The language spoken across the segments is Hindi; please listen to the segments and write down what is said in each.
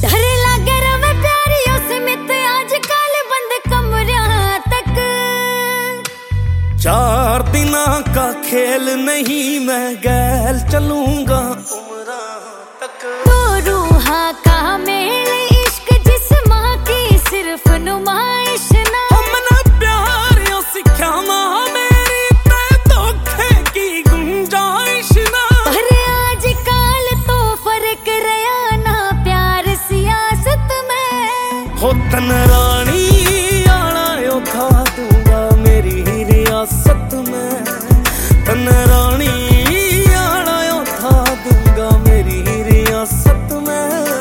डर लागे रवे प्यारियों से मित आजकल बंद कमरा तक। 4 दिना का खेल नहीं, मैं गैल चलूंगा उम्रा तक। तो रूहा का मेल इश्क जिस्मां की सिर्फ नुमाइश ना। हमने प्यार यो सिखा मेरी ते धोखे की गुंजाइश ना। पर आजकल तो फर्क रहा ना प्यार सियासत में। हो तन रानी आला योद्धा दूंगा मेरी रियासत में। तन रानी आला योद्धा दूंगा मेरी रियासत में।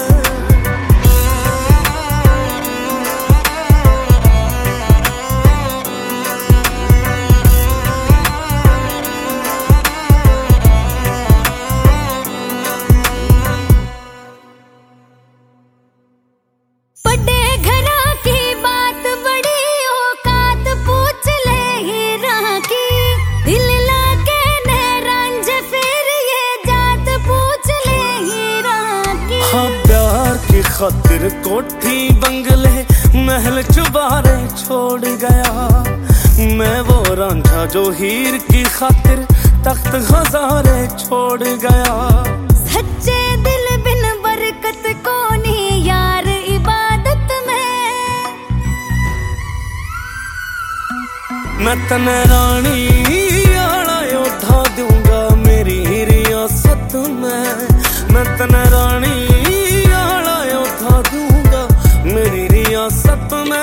बड़े घरा की बात बड़ी औकात पूछ ले हीरा की। दिल लाके ने रंज फिर ये जात पूछ ले हीरा की। हाँ प्यार की खातिर कोठी बंगले महल चुबारे छोड़ गया। मैं वो रांझा जो हीर की खातिर तख्त हजारे छोड़ गया। सच्चे दिल बिन बरकत को नहीं यार इबादत में। मैं तन रानी आला योद्धा दूंगा मेरी रियासत में। मैं तन रानी आला योद्धा दूंगा मेरी रियासत में।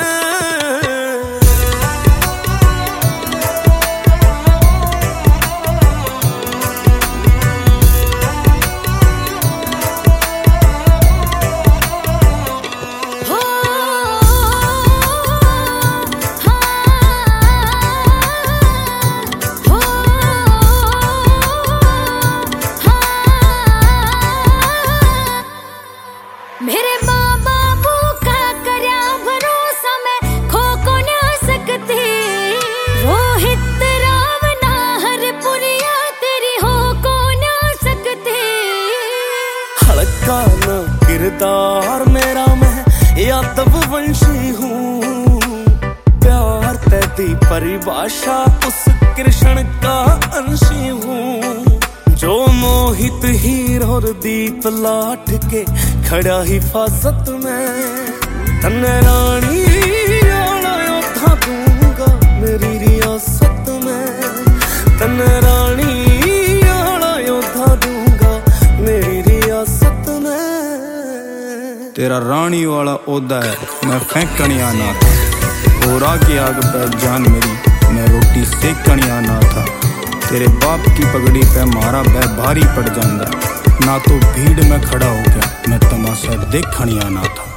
मेरे माँ बाबू का करया भरोसा मैं खो को ना सकती। रोहित रावना हर पुरिया तेरी हो को ना सकती। हल्का न किरदार मेरा, मैं यादव वंशी हूँ। प्यार तेरी परिभाषा उस कृष्ण का अंशी हूँ। जो मोहित हीर और दीप लाट के खड़ा हिफाजत में। तन रानी आला योद्धा दूंगा मेरी रियासत में। तन रानी आला योद्धा दूंगा मेरी रियासत में। तेरा रानी वाला ओदा है, मैं फेंकने आना था। और आगे आग पे जान मेरी, मैं रोटी सेकने आना था। तेरे बाप की पगड़ी पे मारा बै भारी पड़ जांदा। ना तो भीड़ में खड़ा हो गया, मैं तमाशा देखने आना था।